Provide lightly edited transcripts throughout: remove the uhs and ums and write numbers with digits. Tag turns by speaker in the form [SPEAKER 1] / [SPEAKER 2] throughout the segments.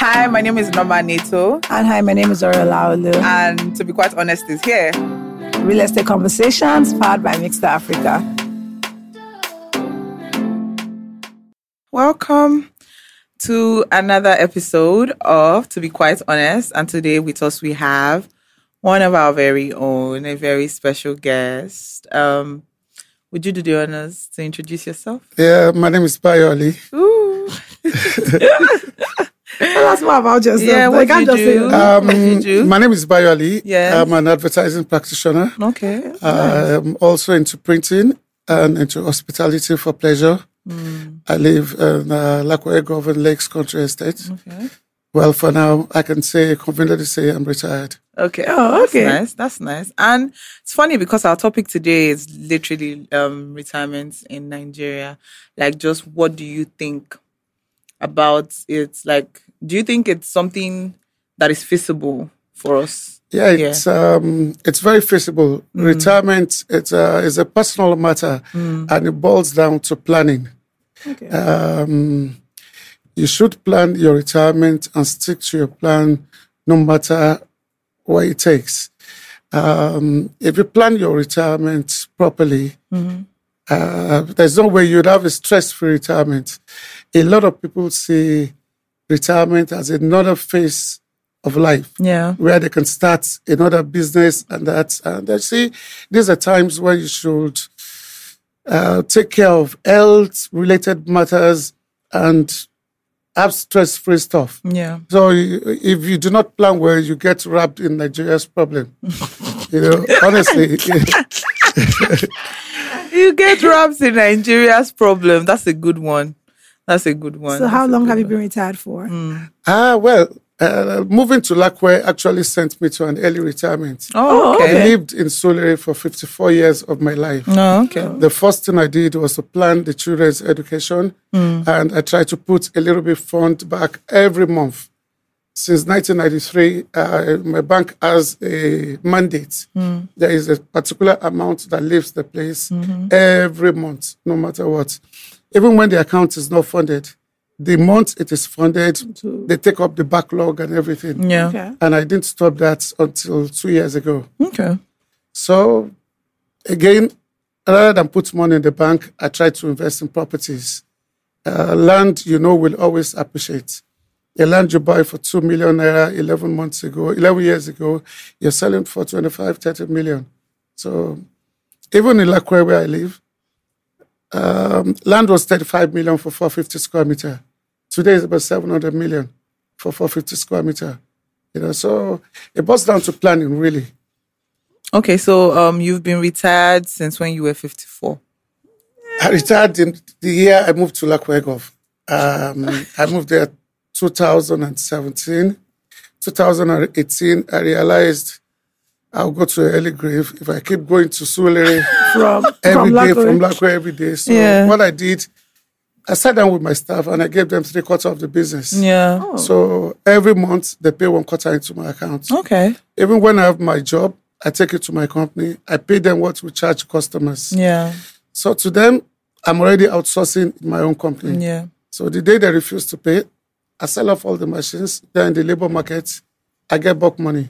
[SPEAKER 1] Hi, my name is Norma Nato.
[SPEAKER 2] And hi, my name is Zora Laulu.
[SPEAKER 1] And to be quite honest, is here.
[SPEAKER 2] Real Estate Conversations, powered by Mixed Africa.
[SPEAKER 1] Welcome to another episode of To Be Quite Honest. And today with us we have one of our very own, a very special guest. Would you do the honors to introduce yourself?
[SPEAKER 3] Yeah, my name is Bayoli.
[SPEAKER 1] Ooh.
[SPEAKER 2] Tell us more about yourself.
[SPEAKER 1] Yeah, what do you do?
[SPEAKER 3] My name is Bayoli.
[SPEAKER 1] Yes.
[SPEAKER 3] I'm an advertising practitioner.
[SPEAKER 1] Okay.
[SPEAKER 3] I'm also into printing and into hospitality for pleasure. I live in Lakwe Government Lakes Country Estate.
[SPEAKER 1] Okay.
[SPEAKER 3] Well, for now, I can confidently say I'm retired.
[SPEAKER 1] Okay.
[SPEAKER 2] Oh, okay.
[SPEAKER 1] That's nice. And it's funny because our topic today is literally retirement in Nigeria. Like, just what do you think about it? Like, do you think it's something that is feasible for us?
[SPEAKER 3] Yeah, it's very feasible. Retirement is a personal matter, and it boils down to planning.
[SPEAKER 2] Okay.
[SPEAKER 3] You should plan your retirement and stick to your plan no matter what it takes. If you plan your retirement properly, there's no way you'd have a stress-free retirement. A lot of people see retirement as another phase of life, where they can start another business and that. And I see these are times where you should take care of health-related matters and have stress-free stuff.
[SPEAKER 1] Yeah.
[SPEAKER 3] So if you do not plan well, you get wrapped in Nigeria's problem. Honestly.
[SPEAKER 1] You get wrapped in Nigeria's problem. That's a good one.
[SPEAKER 2] So how long have you been retired for?
[SPEAKER 3] Moving to Lakwe actually sent me to an early retirement.
[SPEAKER 1] Oh, okay.
[SPEAKER 3] I lived in Surulere for 54 years of my life.
[SPEAKER 1] Oh, okay.
[SPEAKER 3] The first thing I did was to plan the children's education, and I tried to put a little bit fund back every month. Since 1993, my bank has a mandate. There is a particular amount that leaves the place every month, no matter what. Even when the account is not funded, the month it is funded, they take up the backlog and everything.
[SPEAKER 1] Yeah.
[SPEAKER 2] Okay.
[SPEAKER 3] And I didn't stop that until 2 years ago.
[SPEAKER 1] Okay.
[SPEAKER 3] So, again, rather than put money in the bank, I try to invest in properties. Land, will always appreciate. A land you buy for 2 million naira 11 years ago, you're selling for 25, 30 million. So, even in Lakwe where I live, land was 35 million for 450 square meter. Today is about 700 million for 450 square meter. So it boils down to planning, really.
[SPEAKER 1] Okay, so you've been retired since when you were 54?
[SPEAKER 3] I retired in the year I moved to Lakwe Gov. I moved there 2017. 2018, I realized I'll go to an early grave if I keep going to Surulere from Lakwe every day. So what I did, I sat down with my staff and I gave them 3/4 of the business.
[SPEAKER 1] Yeah.
[SPEAKER 2] Oh.
[SPEAKER 3] So every month they pay 1/4 into my account.
[SPEAKER 1] Okay.
[SPEAKER 3] Even when I have my job, I take it to my company. I pay them what we charge customers.
[SPEAKER 1] Yeah.
[SPEAKER 3] So to them, I'm already outsourcing my own company.
[SPEAKER 1] Yeah.
[SPEAKER 3] So the day they refuse to pay, I sell off all the machines. They're in the labor market. I get bulk money.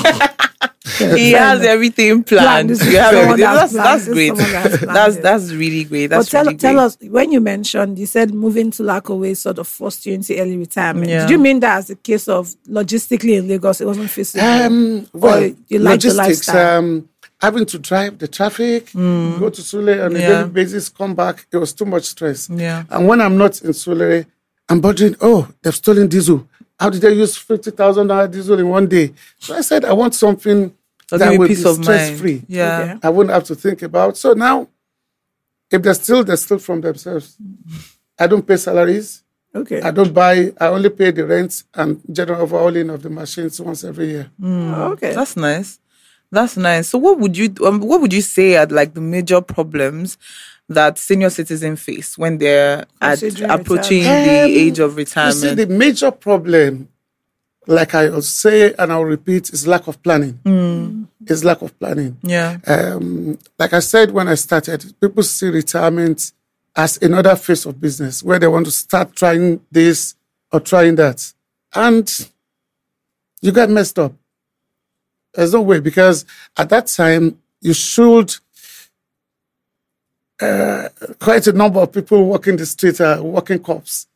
[SPEAKER 1] He has everything planned. You have everything. That's great. That's really great.
[SPEAKER 2] Tell us, when you mentioned, you said moving to Lakwe sort of forced you into early retirement.
[SPEAKER 1] Yeah.
[SPEAKER 2] Did you mean that as a case of logistically in Lagos, it wasn't feasible?
[SPEAKER 3] Well,
[SPEAKER 2] you like the
[SPEAKER 3] logistics,
[SPEAKER 2] lifestyle?
[SPEAKER 3] having to drive the traffic, go to Surulere on a daily basis, come back, it was too much stress.
[SPEAKER 1] Yeah.
[SPEAKER 3] And when I'm not in Surulere, I'm bothering, they've stolen diesel. How did they use 50,000 diesel in one day? So I said, I want something that would be stress-free.
[SPEAKER 1] Yeah.
[SPEAKER 2] Okay.
[SPEAKER 3] I wouldn't have to think about. So now, if they steal from themselves. I don't pay salaries.
[SPEAKER 2] Okay.
[SPEAKER 3] I don't buy. I only pay the rent and general overhauling of the machines once every year.
[SPEAKER 2] Okay.
[SPEAKER 1] That's nice. So what would you say are like the major problems that senior citizens face when they're approaching the age of retirement?
[SPEAKER 3] You see, the major problem, like I'll say and I'll repeat, is lack of planning. It's lack of planning.
[SPEAKER 1] Yeah.
[SPEAKER 3] Like I said when I started, people see retirement as another phase of business where they want to start trying this or trying that. and you got messed up. There's no way, because at that time, you should, quite a number of people walking the street are walking cops.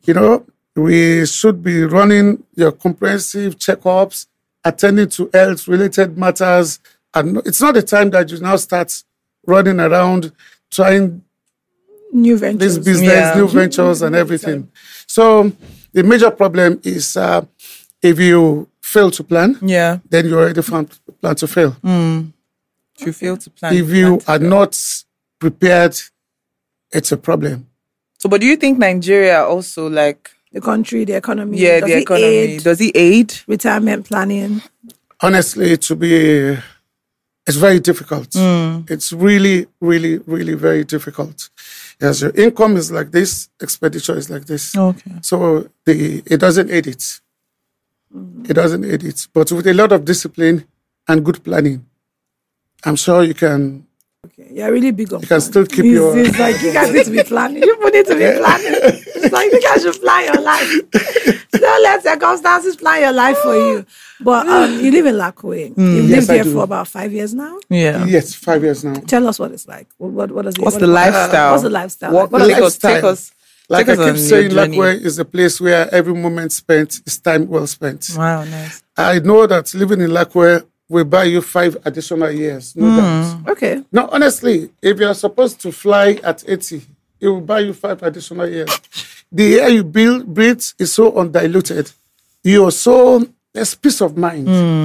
[SPEAKER 3] We should be running your comprehensive checkups, attending to health-related matters. And it's not the time that you now start running around trying
[SPEAKER 2] New ventures.
[SPEAKER 3] this business, new ventures and everything. So the major problem is if you fail to plan, then you already plan to fail.
[SPEAKER 1] If you fail to plan.
[SPEAKER 3] If you are not prepared, it's a problem.
[SPEAKER 1] So, but do you think Nigeria also
[SPEAKER 2] the country, the economy?
[SPEAKER 1] the economy, does it aid
[SPEAKER 2] retirement planning?
[SPEAKER 3] Honestly, it's very difficult. It's really, really, really very difficult. Yes, your income is like this, expenditure is like this.
[SPEAKER 1] Okay.
[SPEAKER 3] So it doesn't aid it. It doesn't aid it. But with a lot of discipline and good planning, I'm sure you can.
[SPEAKER 2] Okay, you're really big on.
[SPEAKER 3] You can still keep
[SPEAKER 2] It's like you guys need to be planning. You need to be planning. It's like you guys should plan your life. Don't let circumstances plan your life for you. But you live in Lakwe. You've lived
[SPEAKER 3] I
[SPEAKER 2] here
[SPEAKER 3] do.
[SPEAKER 2] for about 5 years now.
[SPEAKER 1] Yeah.
[SPEAKER 3] Yes, 5 years now.
[SPEAKER 2] Tell us what it's like. What is it?
[SPEAKER 1] What's the lifestyle?
[SPEAKER 2] What's the lifestyle?
[SPEAKER 1] What,
[SPEAKER 2] Like? What
[SPEAKER 1] take
[SPEAKER 2] are
[SPEAKER 1] us, take us.
[SPEAKER 3] Like
[SPEAKER 1] take
[SPEAKER 3] I
[SPEAKER 1] us on
[SPEAKER 3] keep
[SPEAKER 1] your
[SPEAKER 3] saying,
[SPEAKER 1] journey.
[SPEAKER 3] Lakwe is a place where every moment spent is time well spent.
[SPEAKER 1] Wow, nice.
[SPEAKER 3] I know that living in Lakwe will buy you 5 additional years, no doubt.
[SPEAKER 2] Okay.
[SPEAKER 3] No, honestly, if you're supposed to fly at 80, it will buy you 5 additional years. The air you breathe is so undiluted. You're so, there's peace of mind.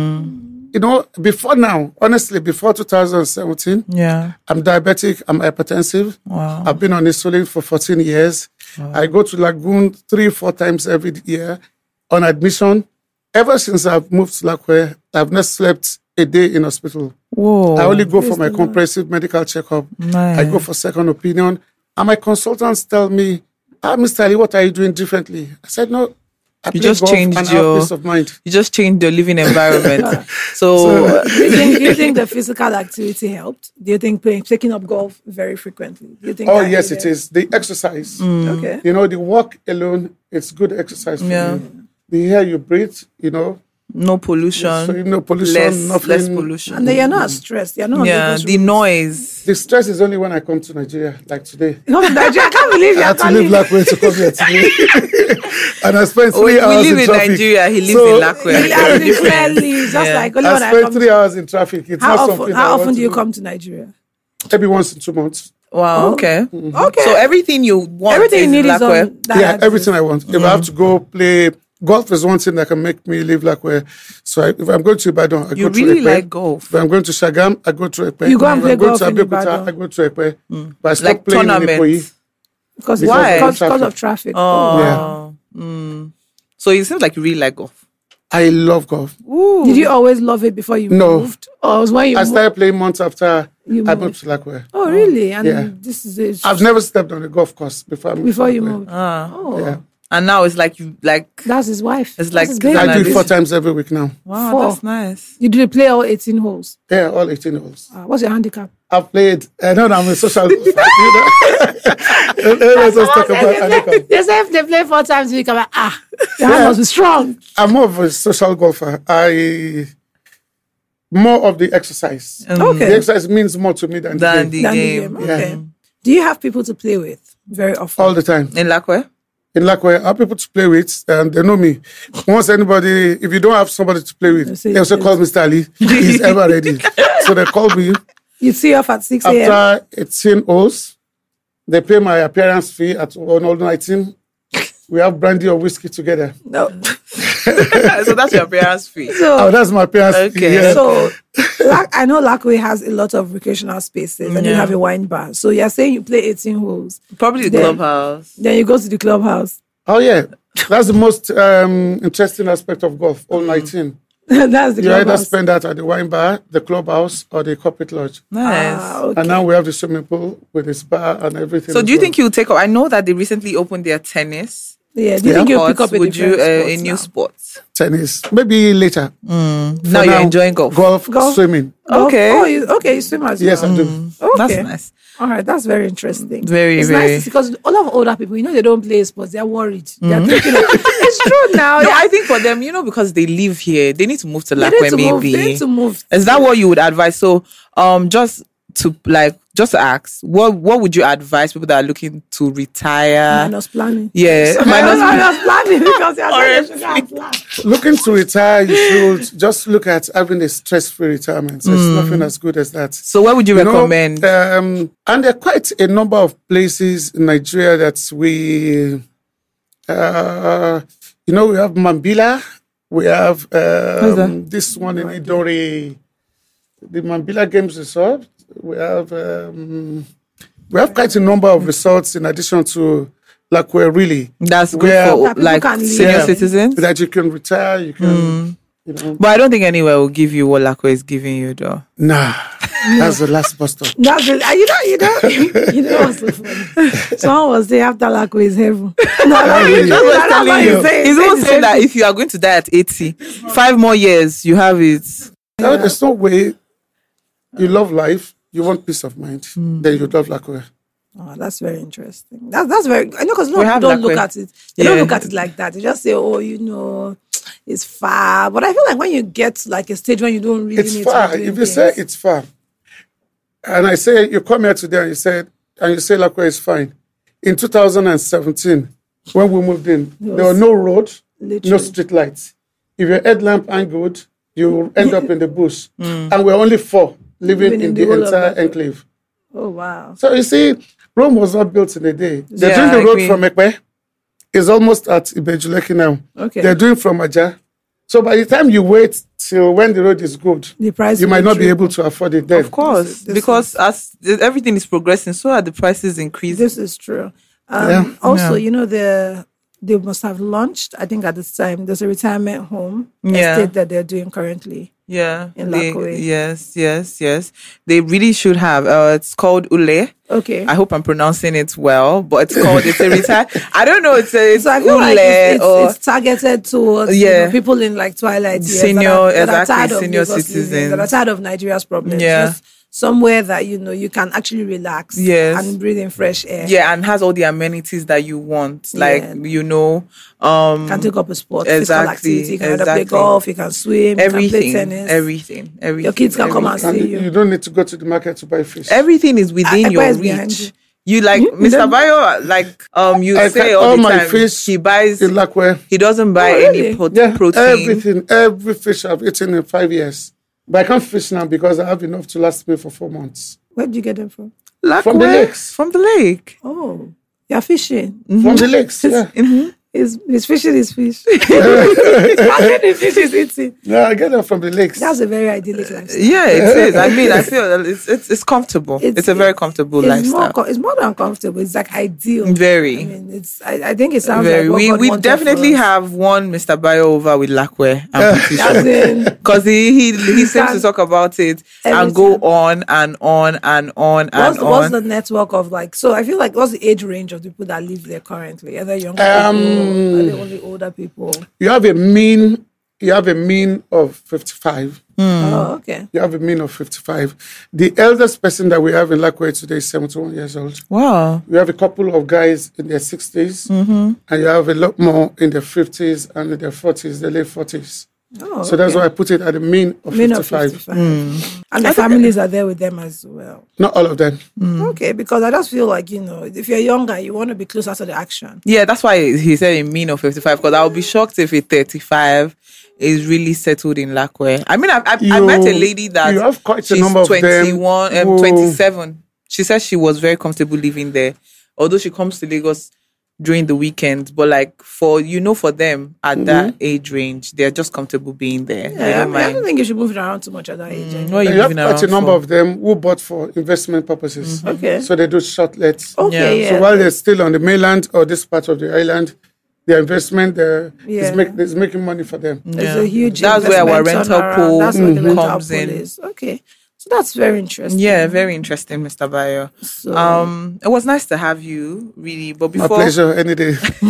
[SPEAKER 3] Before now, honestly, before 2017, I'm diabetic, I'm hypertensive.
[SPEAKER 1] Wow.
[SPEAKER 3] I've been on insulin for 14 years. I go to Lagoon 3-4 times every year on admission. Ever since I've moved to Lakwe, I've not slept a day in hospital.
[SPEAKER 1] Whoa.
[SPEAKER 3] I only go for my comprehensive medical checkup.
[SPEAKER 1] Nice.
[SPEAKER 3] I go for second opinion. And my consultants tell me, Mr. Ali, what are you doing differently? I said, no, I
[SPEAKER 1] You
[SPEAKER 3] play
[SPEAKER 1] just
[SPEAKER 3] golf
[SPEAKER 1] changed
[SPEAKER 3] and I have
[SPEAKER 1] your
[SPEAKER 3] peace of mind.
[SPEAKER 1] You just changed your living environment. So
[SPEAKER 2] Do you think the physical activity helped? Do you think taking up golf very frequently? Do you think?
[SPEAKER 3] Oh,
[SPEAKER 2] that
[SPEAKER 3] yes,
[SPEAKER 2] aided?
[SPEAKER 3] it is. The exercise.
[SPEAKER 2] Okay.
[SPEAKER 3] The walk alone, it's good exercise for you. The air you breathe,
[SPEAKER 1] no pollution.
[SPEAKER 3] so no pollution, nothing.
[SPEAKER 1] less pollution.
[SPEAKER 2] And then you're not stressed. You're not. on
[SPEAKER 1] Yeah,
[SPEAKER 2] those
[SPEAKER 1] the
[SPEAKER 2] roads.
[SPEAKER 1] noise.
[SPEAKER 3] The stress is only when I come to Nigeria, like today.
[SPEAKER 2] You come to Nigeria, I can't believe
[SPEAKER 3] I
[SPEAKER 2] you're
[SPEAKER 3] had to leave
[SPEAKER 2] calling.
[SPEAKER 3] Lakwe to come here today. And I spent 3
[SPEAKER 1] We
[SPEAKER 3] hours
[SPEAKER 1] live in
[SPEAKER 3] traffic.
[SPEAKER 1] Nigeria. He lives
[SPEAKER 3] So,
[SPEAKER 1] in Lakwe.
[SPEAKER 2] Yeah,
[SPEAKER 1] Different.
[SPEAKER 2] differently. Just
[SPEAKER 1] Yeah.
[SPEAKER 2] like only when
[SPEAKER 3] I
[SPEAKER 2] I
[SPEAKER 3] spent
[SPEAKER 2] come.
[SPEAKER 3] 3 hours in traffic. It's not something
[SPEAKER 2] How
[SPEAKER 3] I want
[SPEAKER 2] often
[SPEAKER 3] to
[SPEAKER 2] do you come to Nigeria?
[SPEAKER 3] Maybe once in 2 months.
[SPEAKER 1] Wow. Okay.
[SPEAKER 2] Okay.
[SPEAKER 1] So everything you want
[SPEAKER 2] Everything you
[SPEAKER 1] is
[SPEAKER 2] need
[SPEAKER 1] in
[SPEAKER 2] is
[SPEAKER 1] Lakwe.
[SPEAKER 2] on that
[SPEAKER 3] Yeah,
[SPEAKER 2] axis.
[SPEAKER 3] everything I want. If I have to go play golf, is one thing that can make me live Lakwe. So if I'm going to Ibadan, I
[SPEAKER 1] You
[SPEAKER 3] go to
[SPEAKER 1] really
[SPEAKER 3] Ekpe.
[SPEAKER 1] like golf.
[SPEAKER 3] If I'm going to Shagam, I go to Ekpe.
[SPEAKER 2] You go and
[SPEAKER 3] If
[SPEAKER 2] play
[SPEAKER 3] I'm going
[SPEAKER 2] golf
[SPEAKER 3] to
[SPEAKER 2] in
[SPEAKER 3] Abeokuta,
[SPEAKER 2] Ibadan.
[SPEAKER 3] I go to Ekpe. But I stopped
[SPEAKER 1] Like
[SPEAKER 3] playing in
[SPEAKER 1] tournaments.
[SPEAKER 3] Ikoyi.
[SPEAKER 2] Because
[SPEAKER 1] Why?
[SPEAKER 2] Because of traffic.
[SPEAKER 1] Oh. So it seems like you really like golf.
[SPEAKER 3] I love golf.
[SPEAKER 2] Did you always love it before you
[SPEAKER 3] No.
[SPEAKER 2] moved? Or it was when you
[SPEAKER 3] I
[SPEAKER 2] moved?
[SPEAKER 3] started playing months after
[SPEAKER 2] You
[SPEAKER 3] I
[SPEAKER 2] moved.
[SPEAKER 3] moved to Lakwe.
[SPEAKER 2] Oh, really? And
[SPEAKER 3] Yeah.
[SPEAKER 2] this is it.
[SPEAKER 3] I've never stepped on a golf course before I moved.
[SPEAKER 2] Before
[SPEAKER 3] to
[SPEAKER 2] you
[SPEAKER 3] Lakwe.
[SPEAKER 2] moved. Oh,
[SPEAKER 3] Yeah.
[SPEAKER 1] And now it's like you like.
[SPEAKER 2] that's his wife.
[SPEAKER 1] It's
[SPEAKER 2] That's
[SPEAKER 1] like-
[SPEAKER 2] his baby.
[SPEAKER 3] I do it
[SPEAKER 1] this-
[SPEAKER 3] 4 times every week now.
[SPEAKER 1] Wow,
[SPEAKER 2] 4.
[SPEAKER 1] that's nice.
[SPEAKER 2] You do play all 18 holes.
[SPEAKER 3] Yeah, all 18 holes.
[SPEAKER 2] What's your handicap?
[SPEAKER 3] I've played. I know I'm a social. Let's just talk about handicap.
[SPEAKER 2] They say if they play 4 times a week, I'm like, the hand must be strong.
[SPEAKER 3] I'm more of a social golfer. More of the exercise. The
[SPEAKER 2] Okay.
[SPEAKER 3] exercise means more to me than the
[SPEAKER 1] Than
[SPEAKER 3] game.
[SPEAKER 1] the
[SPEAKER 2] Than the
[SPEAKER 1] game.
[SPEAKER 2] game. Okay. Do you have people to play with very often?
[SPEAKER 3] All the time.
[SPEAKER 1] In Lakwe?
[SPEAKER 3] In Lakwe, I have people to play with, and they know me. Once anybody, if you don't have somebody to play with,
[SPEAKER 2] say
[SPEAKER 3] they also
[SPEAKER 2] yes.
[SPEAKER 3] call Mr. Ali. He's ever ready. So they call me
[SPEAKER 2] You see off at 6 a.m.
[SPEAKER 3] after 18 holes. They pay my appearance fee at 119. We have brandy or whiskey together.
[SPEAKER 2] No.
[SPEAKER 1] So that's your appearance fee.
[SPEAKER 3] Oh, that's my appearance fee.
[SPEAKER 1] Okay.
[SPEAKER 3] Yeah.
[SPEAKER 2] So, I know Lakwe has a lot of recreational spaces and you
[SPEAKER 1] Yeah.
[SPEAKER 2] have a wine bar. So you're saying you play 18 holes.
[SPEAKER 1] Probably the
[SPEAKER 2] Then-
[SPEAKER 1] clubhouse.
[SPEAKER 2] Then you go to the clubhouse.
[SPEAKER 3] Oh, yeah. That's the most interesting aspect of golf, all 19.
[SPEAKER 2] That's the
[SPEAKER 3] You either
[SPEAKER 2] clubhouse.
[SPEAKER 3] spend that at the wine bar, the clubhouse, or the corporate lodge.
[SPEAKER 1] Nice.
[SPEAKER 2] Okay.
[SPEAKER 3] And now we have the swimming pool with its bar and everything.
[SPEAKER 1] So
[SPEAKER 3] as
[SPEAKER 1] do you
[SPEAKER 3] well.
[SPEAKER 1] think you'll take up? I know that they recently opened their tennis.
[SPEAKER 2] Yeah. Do you think you'll pick up
[SPEAKER 1] would you a new
[SPEAKER 2] sport?
[SPEAKER 1] sport?
[SPEAKER 3] Tennis, maybe later.
[SPEAKER 1] Now you're enjoying golf.
[SPEAKER 3] Golf, swimming.
[SPEAKER 1] Okay.
[SPEAKER 2] Oh, you swim as well.
[SPEAKER 3] Yes, I do.
[SPEAKER 2] Okay.
[SPEAKER 1] That's nice.
[SPEAKER 2] All right, that's very interesting.
[SPEAKER 1] Very,
[SPEAKER 2] it's
[SPEAKER 1] very.
[SPEAKER 2] nice because a lot of older people, they don't play sports. They're worried. They're thinking, it's true now.
[SPEAKER 1] No, I think for them, because they live here, they need to move to
[SPEAKER 2] They
[SPEAKER 1] Lakwe.
[SPEAKER 2] They need to move.
[SPEAKER 1] Is that what you would advise? So, just to ask, what would you advise people that are looking to retire?
[SPEAKER 2] Minus planning.
[SPEAKER 1] Yeah,
[SPEAKER 2] minus planning because you're trying to plan.
[SPEAKER 3] Looking to retire, you should just look at having a stress-free retirement. There's nothing as good as that.
[SPEAKER 1] So, where would you recommend?
[SPEAKER 3] And there are quite a number of places in Nigeria that we, we have Mambila, we have this one in Idori, the Mambila Games Resort. We have quite a number of resorts in addition to Lakwe, really.
[SPEAKER 1] That's good for senior citizens.
[SPEAKER 3] That you can retire, you can,
[SPEAKER 1] But I don't think anywhere will give you what Lakwe is giving you, though.
[SPEAKER 3] Nah, that's the last bus stop.
[SPEAKER 2] That's it. You know what's so funny? Someone was there after Lakwe is heaven.
[SPEAKER 1] He's always saying that if you are going to die at 80, 5 more years, you have it.
[SPEAKER 3] No, there's no way. You love life, you want peace of mind, then you love Lakwe.
[SPEAKER 2] Oh, that's very interesting. That's very. I know because people don't look at it. They don't look at it like that. They just say, "Oh, it's far." But I feel like when you get to like a stage when you don't really need
[SPEAKER 3] far.
[SPEAKER 2] to.
[SPEAKER 3] If you say it's far, and I say you come here today and you say Lakwe is fine. In 2017, when we moved in, there were no road, no street lights. If your headlamp ain't good, you end up in the bush. And we're only 4 living in the entire enclave.
[SPEAKER 2] Oh wow!
[SPEAKER 3] So you see, Rome was not built in a day. They're doing the road from Ekpe. It's almost at Ibejuleki now.
[SPEAKER 2] Okay.
[SPEAKER 3] They're doing from Aja. So by the time you wait till when the road is good,
[SPEAKER 2] the price
[SPEAKER 3] you might not be able to afford it then.
[SPEAKER 1] Of course, because as everything is progressing, so are the prices increasing.
[SPEAKER 2] This is true. Also, they must have launched, I think at this time, there's a retirement home estate that they're doing currently.
[SPEAKER 1] Yeah.
[SPEAKER 2] In Lakwe.
[SPEAKER 1] Yes. They really should have. It's called Ule.
[SPEAKER 2] Okay.
[SPEAKER 1] I hope I'm pronouncing it well, but it's a retire. I don't know. It's
[SPEAKER 2] so I feel
[SPEAKER 1] Ule
[SPEAKER 2] like it's targeted towards people in like twilight years
[SPEAKER 1] senior
[SPEAKER 2] citizens that are tired of Nigeria's problems.
[SPEAKER 1] Yeah.
[SPEAKER 2] Just somewhere that you can actually relax and breathe in fresh air.
[SPEAKER 1] Yeah, and has all the amenities that you want. Like
[SPEAKER 2] can take up a sport, physical activity, you can either play golf, you can swim, you can play tennis.
[SPEAKER 1] Everything.
[SPEAKER 2] Your kids can come and see you.
[SPEAKER 3] You don't need to go to the market to buy fish.
[SPEAKER 1] Everything is within your reach. You like Mr. Bayo, you say all the
[SPEAKER 3] my
[SPEAKER 1] time,
[SPEAKER 3] fish
[SPEAKER 1] he buys
[SPEAKER 3] in Lakwe.
[SPEAKER 1] He doesn't buy any protein.
[SPEAKER 3] Every fish I've eaten in 5 years. But I can't fish now because I have enough to last me for 4 months.
[SPEAKER 2] Where did you get them from?
[SPEAKER 1] Lakwe,
[SPEAKER 3] from the lakes.
[SPEAKER 1] From the lake.
[SPEAKER 2] Oh, you're fishing.
[SPEAKER 3] From the lakes, yeah.
[SPEAKER 2] He's fishing his fish. His fish is eating.
[SPEAKER 3] No, I get them from the lakes.
[SPEAKER 2] That's a very idyllic lifestyle.
[SPEAKER 1] Yeah, it is. I mean, I feel it's comfortable. It's a very comfortable lifestyle.
[SPEAKER 2] It's more than comfortable. It's like ideal.
[SPEAKER 1] Very.
[SPEAKER 2] I mean, I think it sounds
[SPEAKER 1] very.
[SPEAKER 2] Like
[SPEAKER 1] we definitely have one Mr. Bayo over with Lakwe. Because he seems to talk about it and go on and on and on and on.
[SPEAKER 2] What's the network of so I feel like what's the age range of the people that live there currently? Are they young people? Are they only older people?
[SPEAKER 3] You have a mean of 55.
[SPEAKER 2] Oh, okay.
[SPEAKER 3] You have a mean of 55. The eldest person that we have in Lakwe today is 71 years old.
[SPEAKER 1] Wow.
[SPEAKER 3] We have a couple of guys in their 60s, and you have a lot more in their 50s and in their 40s, the late 40s.
[SPEAKER 2] Oh,
[SPEAKER 3] so that's why I put it at a mean of 55.
[SPEAKER 2] And the families are there with them as well.
[SPEAKER 3] Not all of them.
[SPEAKER 2] Okay, because I just feel like, if you're younger, you want to be closer to the action.
[SPEAKER 1] Yeah, that's why he said a mean of 55, because I would be shocked if a 35 is really settled in Lakwe. I mean, I met a lady that
[SPEAKER 3] you have quite a number of
[SPEAKER 1] 21, 27. She said she was very comfortable living there, although she comes to Lagos during the weekend, but for them at that age range, they're just comfortable being there.
[SPEAKER 2] Yeah, I don't think you should move around too much at that age.
[SPEAKER 3] You have quite a number of them who bought for investment purposes.
[SPEAKER 2] Okay.
[SPEAKER 3] So they do short lets.
[SPEAKER 2] Okay, yeah.
[SPEAKER 3] So while they're still on the mainland or this part of the island, their investment is making money for them.
[SPEAKER 2] There's a huge
[SPEAKER 1] That's where our rental pool
[SPEAKER 2] comes in. Okay. So that's very interesting.
[SPEAKER 1] Yeah, very interesting, Mr. Bayo. So, it was nice to have you, really. But before,
[SPEAKER 3] my pleasure, any day.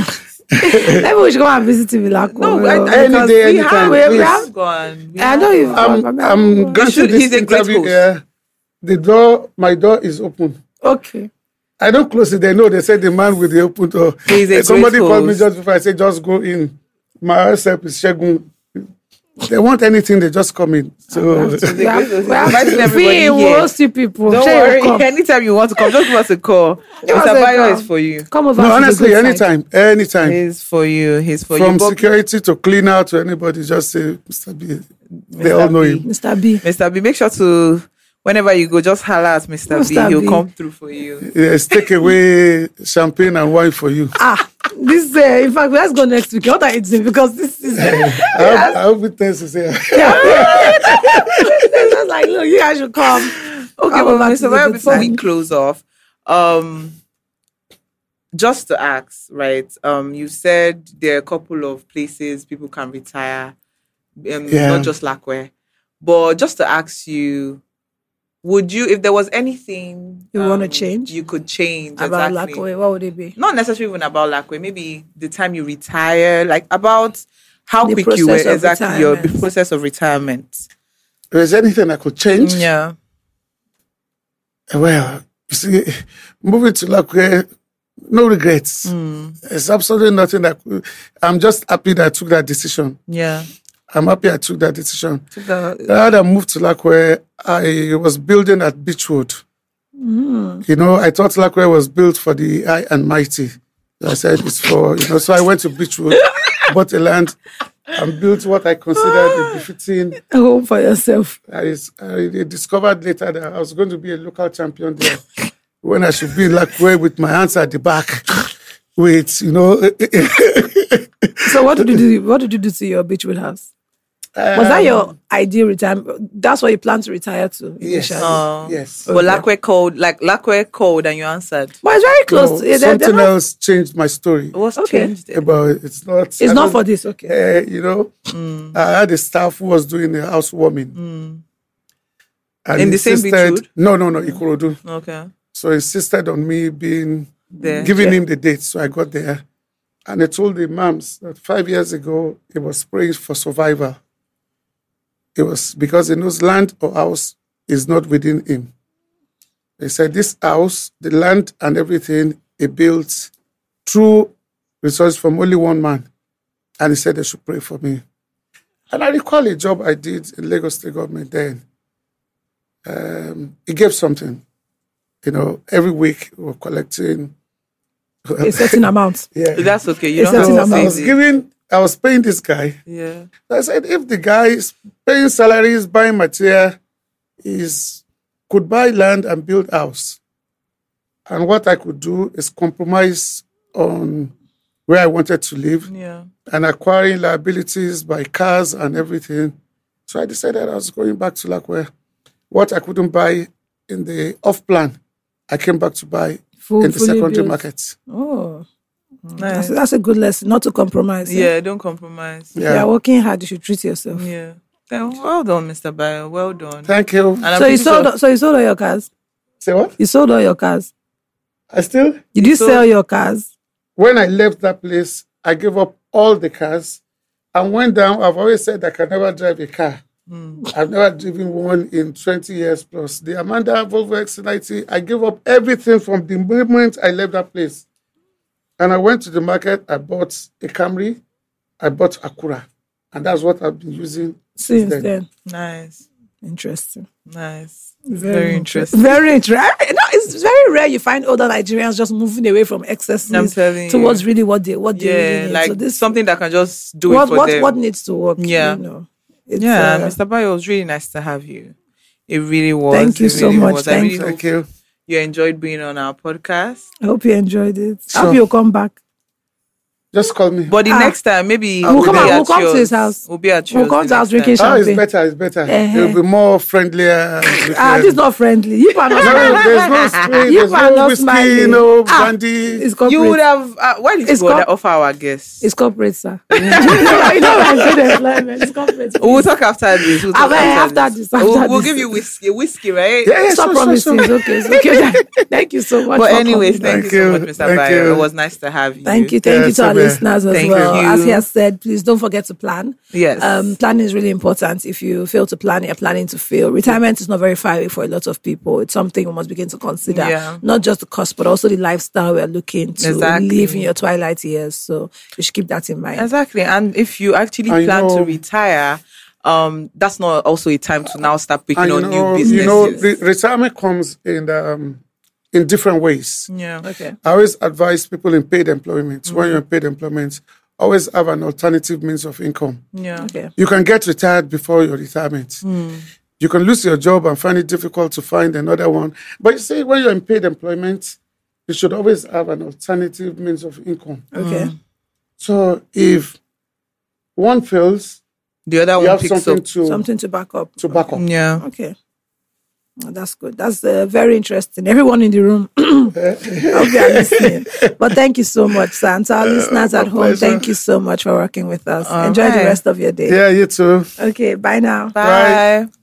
[SPEAKER 2] Maybe we should go and visit him in Laco.
[SPEAKER 1] No,
[SPEAKER 3] Any
[SPEAKER 1] because
[SPEAKER 3] day,
[SPEAKER 1] we
[SPEAKER 3] anytime,
[SPEAKER 1] have,
[SPEAKER 3] please.
[SPEAKER 1] we have gone. We
[SPEAKER 2] I know
[SPEAKER 1] have
[SPEAKER 2] you've
[SPEAKER 1] gone.
[SPEAKER 2] gone.
[SPEAKER 3] I'm granted
[SPEAKER 1] should-
[SPEAKER 3] this
[SPEAKER 1] he's a great
[SPEAKER 3] interview.
[SPEAKER 1] host.
[SPEAKER 3] Yeah, my door is open.
[SPEAKER 2] Okay.
[SPEAKER 3] I don't close it. They know. They say the man with the open door.
[SPEAKER 1] He's a
[SPEAKER 3] Somebody
[SPEAKER 1] great
[SPEAKER 3] called me
[SPEAKER 1] host.
[SPEAKER 3] just before. I said, just go in. My help is Shegun. They want anything, they just come in. So
[SPEAKER 2] We have
[SPEAKER 1] Inviting
[SPEAKER 2] to
[SPEAKER 1] everybody
[SPEAKER 2] fee, we
[SPEAKER 1] here.
[SPEAKER 2] will see people.
[SPEAKER 1] Don't
[SPEAKER 2] Sure,
[SPEAKER 1] worry.
[SPEAKER 2] come.
[SPEAKER 1] Anytime you want to come, just give us a call.
[SPEAKER 2] Give us
[SPEAKER 1] Mr.
[SPEAKER 2] a
[SPEAKER 1] Bayo
[SPEAKER 2] call.
[SPEAKER 1] is for you.
[SPEAKER 2] Come over.
[SPEAKER 3] no,
[SPEAKER 2] to the
[SPEAKER 3] honestly,
[SPEAKER 2] good side.
[SPEAKER 3] anytime.
[SPEAKER 1] He's for you. He's for
[SPEAKER 3] From
[SPEAKER 1] you. But
[SPEAKER 3] security to cleaner to anybody, just say Mr. B. They
[SPEAKER 1] Mr.
[SPEAKER 3] all know
[SPEAKER 1] B.
[SPEAKER 3] him.
[SPEAKER 2] Mr. B.
[SPEAKER 1] Mr. B, make sure to, whenever you go, just holler at Mr. B.
[SPEAKER 2] Mr.
[SPEAKER 1] He'll
[SPEAKER 2] B.
[SPEAKER 1] come through for you.
[SPEAKER 3] Yes, take away champagne and wine for you.
[SPEAKER 2] This, in fact, let's go next week. What are you doing? Because this is.
[SPEAKER 3] I have witness to say.
[SPEAKER 2] It's just like, look, you guys should come.
[SPEAKER 1] Okay,
[SPEAKER 2] Come
[SPEAKER 1] but
[SPEAKER 2] over to
[SPEAKER 1] Mr.
[SPEAKER 2] the
[SPEAKER 1] Bayo,
[SPEAKER 2] good
[SPEAKER 1] before we
[SPEAKER 2] side.
[SPEAKER 1] close off, just to ask, right? You said there are a couple of places people can retire, not just Lakwe. But just to ask you, would you, if there was anything
[SPEAKER 2] You wanna change?
[SPEAKER 1] you could change
[SPEAKER 2] About
[SPEAKER 1] exactly.
[SPEAKER 2] Lakwe, what would it be?
[SPEAKER 1] Not necessarily even about Lakwe, maybe the time you retire, like about how
[SPEAKER 2] The
[SPEAKER 1] quick you were,
[SPEAKER 2] process of
[SPEAKER 1] exactly your
[SPEAKER 2] retirement.
[SPEAKER 1] process of retirement.
[SPEAKER 3] If there's anything I could change,
[SPEAKER 1] Yeah.
[SPEAKER 3] well, you see, moving to Lakwe, no regrets. There's absolutely nothing I'm just happy that I took that decision.
[SPEAKER 1] Yeah.
[SPEAKER 3] I'm happy I took that decision.
[SPEAKER 1] The-
[SPEAKER 3] When I moved to Lakwe, I was building at Beechwood. You know, I thought Lakwe was built for the high and mighty. I said it's for, so I went to Beechwood, bought a land, and built what I considered a befitting.
[SPEAKER 2] A home for yourself.
[SPEAKER 3] I discovered later that I was going to be a local champion there when I should be in Lakwe with my hands at the back. With,
[SPEAKER 2] So what did you do? What did you do to your Beechwood house? Was that your ideal retirement? That's what you plan to retire to
[SPEAKER 3] Yes.
[SPEAKER 2] initially?
[SPEAKER 3] Yes.
[SPEAKER 1] Well, Lakwe called and you answered.
[SPEAKER 2] But it's very close.
[SPEAKER 3] No,
[SPEAKER 2] to it.
[SPEAKER 3] something else changed my story.
[SPEAKER 1] What's
[SPEAKER 2] Okay.
[SPEAKER 1] changed? it?
[SPEAKER 3] But it's not.
[SPEAKER 2] It's not for this. Okay.
[SPEAKER 3] I had a staff who was doing the housewarming. And
[SPEAKER 1] In the same Beechwood?
[SPEAKER 3] No, Ikorodu.
[SPEAKER 1] Okay.
[SPEAKER 3] So he insisted on me being
[SPEAKER 1] There.
[SPEAKER 3] giving him the date. So I got there, and I told the imams that 5 years ago he was praying for survival. It was because he knows land or house is not within him. He said this house, the land and everything, he built through resources from only one man. And he said they should pray for me. And I recall a job I did in Lagos State government then. He gave something. Every week we were collecting.
[SPEAKER 2] A certain amount.
[SPEAKER 3] Yeah.
[SPEAKER 1] That's okay. You
[SPEAKER 2] It's
[SPEAKER 1] don't have
[SPEAKER 2] certain
[SPEAKER 1] to
[SPEAKER 2] amount.
[SPEAKER 1] say
[SPEAKER 3] I was paying this guy.
[SPEAKER 1] Yeah.
[SPEAKER 3] I said, if the guy is paying salaries, buying material, could buy land and build house. And what I could do is compromise on where I wanted to live
[SPEAKER 1] Yeah.
[SPEAKER 3] and acquiring liabilities by cars and everything. So I decided I was going back to Lakwe. What I couldn't buy in the off plan, I came back to buy in the
[SPEAKER 2] Fully
[SPEAKER 3] secondary
[SPEAKER 2] built.
[SPEAKER 3] market.
[SPEAKER 2] Oh,
[SPEAKER 1] Nice.
[SPEAKER 2] that's a good lesson. Not to compromise.
[SPEAKER 1] Yeah, don't compromise.
[SPEAKER 2] If you are working hard, you should treat yourself.
[SPEAKER 1] Yeah. Well done, Mr. Bayo. Well done.
[SPEAKER 3] Thank you.
[SPEAKER 1] And I'm
[SPEAKER 2] So you
[SPEAKER 1] pretty sure-
[SPEAKER 2] sold. So you sold all your cars.
[SPEAKER 3] Say what?
[SPEAKER 2] You sold all your cars.
[SPEAKER 3] I still,
[SPEAKER 2] Did you
[SPEAKER 1] sold-
[SPEAKER 2] sell your cars?
[SPEAKER 3] when I left that place, I gave up all the cars and went down. I've always said I can never drive a car. I've never driven one in 20 years plus. The Amanda Volvo X90, I gave up everything from the moment I left that place. And I went to the market, I bought a Camry, I bought Acura. And that's what I've been using
[SPEAKER 2] Since then.
[SPEAKER 1] Nice.
[SPEAKER 2] Interesting.
[SPEAKER 1] Nice. Very interesting.
[SPEAKER 2] Very interesting. No, it's very rare you find older Nigerians just moving away from excesses
[SPEAKER 1] I'm telling
[SPEAKER 2] towards
[SPEAKER 1] you.
[SPEAKER 2] really what they really
[SPEAKER 1] Yeah,
[SPEAKER 2] need.
[SPEAKER 1] like
[SPEAKER 2] So this
[SPEAKER 1] something that can just do it
[SPEAKER 2] what
[SPEAKER 1] for
[SPEAKER 2] what
[SPEAKER 1] them.
[SPEAKER 2] what needs to work.
[SPEAKER 1] Yeah.
[SPEAKER 2] It's,
[SPEAKER 1] Yeah, Mr. Bayo, it was really nice to have you. It really was.
[SPEAKER 2] Thank you
[SPEAKER 1] It
[SPEAKER 2] so
[SPEAKER 1] really
[SPEAKER 2] much.
[SPEAKER 1] was. I
[SPEAKER 2] Thank
[SPEAKER 1] really
[SPEAKER 2] you.
[SPEAKER 1] hope
[SPEAKER 3] Thank you.
[SPEAKER 1] you enjoyed being on our podcast.
[SPEAKER 2] I hope you enjoyed it. I
[SPEAKER 3] Sure.
[SPEAKER 2] hope you'll come back.
[SPEAKER 3] Just call me.
[SPEAKER 1] But the next time, maybe
[SPEAKER 2] We'll come
[SPEAKER 1] be
[SPEAKER 2] out-
[SPEAKER 1] at
[SPEAKER 2] we'll come to
[SPEAKER 1] yours.
[SPEAKER 2] his house.
[SPEAKER 1] We'll be at
[SPEAKER 2] We'll
[SPEAKER 1] yours.
[SPEAKER 2] come
[SPEAKER 1] the
[SPEAKER 2] to house
[SPEAKER 1] next
[SPEAKER 2] drinking
[SPEAKER 1] time.
[SPEAKER 3] It's
[SPEAKER 2] champagne.
[SPEAKER 3] better, it's better.
[SPEAKER 2] Uh-huh.
[SPEAKER 3] It'll be more friendlier.
[SPEAKER 2] This is not friendly. You are not
[SPEAKER 3] No,
[SPEAKER 2] friendly.
[SPEAKER 3] there's no spray,
[SPEAKER 2] You
[SPEAKER 3] there's
[SPEAKER 2] are
[SPEAKER 3] no
[SPEAKER 2] not
[SPEAKER 3] whiskey,
[SPEAKER 2] smiling.
[SPEAKER 3] no
[SPEAKER 2] Ah,
[SPEAKER 3] brandy.
[SPEAKER 2] It's corporate.
[SPEAKER 1] You would have. Why did
[SPEAKER 2] It's
[SPEAKER 1] you
[SPEAKER 2] called-
[SPEAKER 1] offer our guests?
[SPEAKER 2] It's corporate, sir. you know I'm good employment. It's corporate.
[SPEAKER 1] We'll talk after this. We'll talk
[SPEAKER 2] After this, after
[SPEAKER 1] We'll
[SPEAKER 2] this.
[SPEAKER 1] give you whiskey, right?
[SPEAKER 3] Yeah,
[SPEAKER 2] Stop
[SPEAKER 3] sure,
[SPEAKER 2] promises.
[SPEAKER 3] sure, sure.
[SPEAKER 2] Okay, it's okay. Thank you so much.
[SPEAKER 1] But
[SPEAKER 2] for
[SPEAKER 1] anyways,
[SPEAKER 2] coming.
[SPEAKER 1] thank you so much, Mr.
[SPEAKER 3] Thank
[SPEAKER 1] Bayo.
[SPEAKER 3] you.
[SPEAKER 1] It was nice to have you.
[SPEAKER 2] Thank you.
[SPEAKER 3] Yeah,
[SPEAKER 2] Thank you to
[SPEAKER 3] so
[SPEAKER 2] our listeners as
[SPEAKER 1] Thank
[SPEAKER 2] well.
[SPEAKER 1] you.
[SPEAKER 2] As he has said, please don't forget to plan.
[SPEAKER 1] Yes.
[SPEAKER 2] Planning is really important. If you fail to plan, you're planning to fail. Retirement is not very far away for a lot of people. It's something we must begin to consider.
[SPEAKER 1] Yeah.
[SPEAKER 2] Not just the cost, but also the lifestyle we're looking to
[SPEAKER 1] Exactly.
[SPEAKER 2] live in your twilight years. So you should keep that in mind.
[SPEAKER 1] Exactly. And if you actually plan to retire, that's not also a time to now start picking on new businesses.
[SPEAKER 3] Retirement comes in different ways.
[SPEAKER 1] Yeah.
[SPEAKER 2] Okay.
[SPEAKER 3] I always advise people in paid employment. When you're in paid employment, always have an alternative means of income.
[SPEAKER 1] Yeah.
[SPEAKER 2] Okay.
[SPEAKER 3] You can get retired before your retirement. You can lose your job and find it difficult to find another one. But you see, when you're in paid employment, you should always have an alternative means of income.
[SPEAKER 2] Okay.
[SPEAKER 3] So if one fails,
[SPEAKER 1] The other
[SPEAKER 3] you
[SPEAKER 1] one
[SPEAKER 3] have
[SPEAKER 1] picks
[SPEAKER 3] something
[SPEAKER 1] up.
[SPEAKER 2] Something to back up.
[SPEAKER 1] Yeah.
[SPEAKER 2] Okay. Oh, that's good. That's very interesting. Everyone in the room, I hope you are listening. But thank you so much, sir. And to our listeners at home,
[SPEAKER 3] pleasure.
[SPEAKER 2] thank you so much for working with us.
[SPEAKER 1] All
[SPEAKER 2] Enjoy the
[SPEAKER 1] right.
[SPEAKER 2] rest of your day.
[SPEAKER 3] Yeah, you too.
[SPEAKER 2] Okay, bye now.
[SPEAKER 1] Bye.